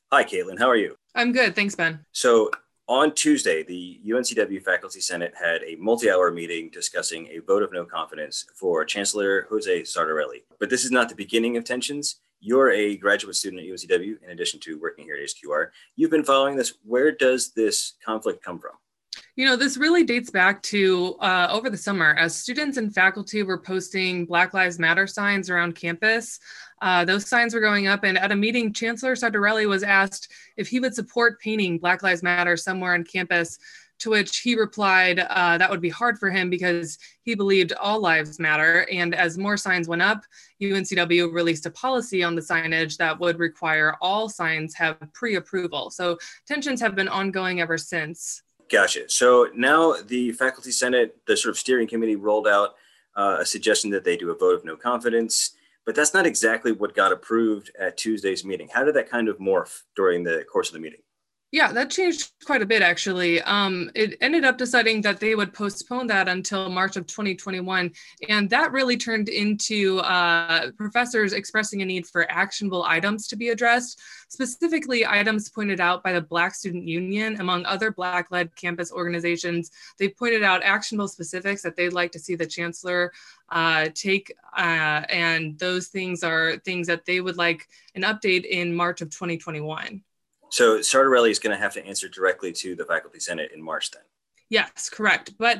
Hi, Caitlin. How are you? I'm good. Thanks, Ben. So, on Tuesday, the UNCW Faculty Senate had a multi-hour meeting discussing a vote of no confidence for Chancellor Jose Sardarelli. But this is not the beginning of tensions. You're a graduate student at UNCW, in addition to working here at HQR. You've been following this. Where does this conflict come from? This really dates back to over the summer as students and faculty were posting Black Lives Matter signs around campus. Those signs were going up, and at a meeting, Chancellor Sardarelli was asked if he would support painting Black Lives Matter somewhere on campus, to which he replied that would be hard for him because he believed all lives matter. And as more signs went up, UNCW released a policy on the signage that would require all signs have pre-approval. So tensions have been ongoing ever since. Gotcha. So now the Faculty Senate, the sort of steering committee, rolled out a suggestion that they do a vote of no confidence, but that's not exactly what got approved at Tuesday's meeting. How did that kind of morph during the course of the meeting? Yeah, that changed quite a bit, actually. It ended up deciding that they would postpone that until March of 2021. And that really turned into professors expressing a need for actionable items to be addressed, specifically items pointed out by the Black Student Union, among other Black-led campus organizations. They pointed out actionable specifics that they'd like to see the chancellor take. And those things are things that they would like an update in March of 2021. So Sardarelli is going to have to answer directly to the Faculty Senate in March then. Yes, correct. But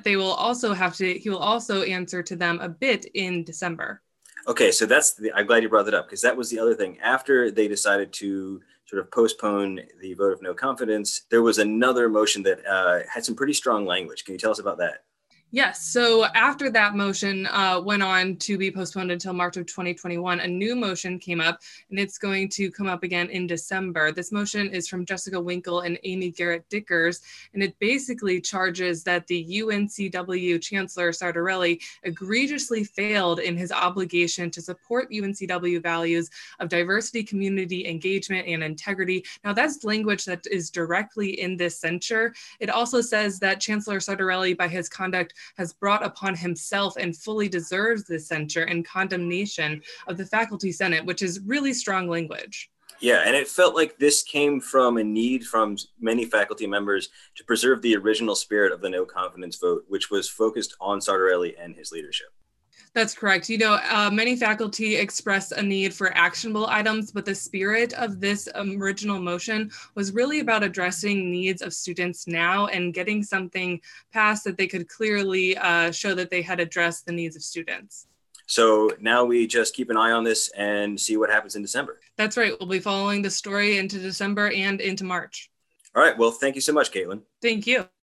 he will also answer to them a bit in December. Okay, so I'm glad you brought that up because that was the other thing. After they decided to sort of postpone the vote of no confidence, there was another motion that had some pretty strong language. Can you tell us about that? Yes. So after that motion went on to be postponed until March of 2021, a new motion came up, and it's going to come up again in December. This motion is from Jessica Winkle and Amy Garrett Dickers, and it basically charges that the UNCW Chancellor Sardarelli egregiously failed in his obligation to support UNCW values of diversity, community engagement, and integrity. Now, that's language that is directly in this censure. It also says that Chancellor Sardarelli, by his conduct, has brought upon himself and fully deserves the censure and condemnation of the Faculty Senate, which is really strong language. Yeah, and it felt like this came from a need from many faculty members to preserve the original spirit of the no confidence vote, which was focused on Sardarelli and his leadership. That's correct. Many faculty express a need for actionable items, but the spirit of this original motion was really about addressing needs of students now and getting something passed that they could clearly show that they had addressed the needs of students. So now we just keep an eye on this and see what happens in December. That's right. We'll be following the story into December and into March. All right. Well, thank you so much, Caitlin. Thank you.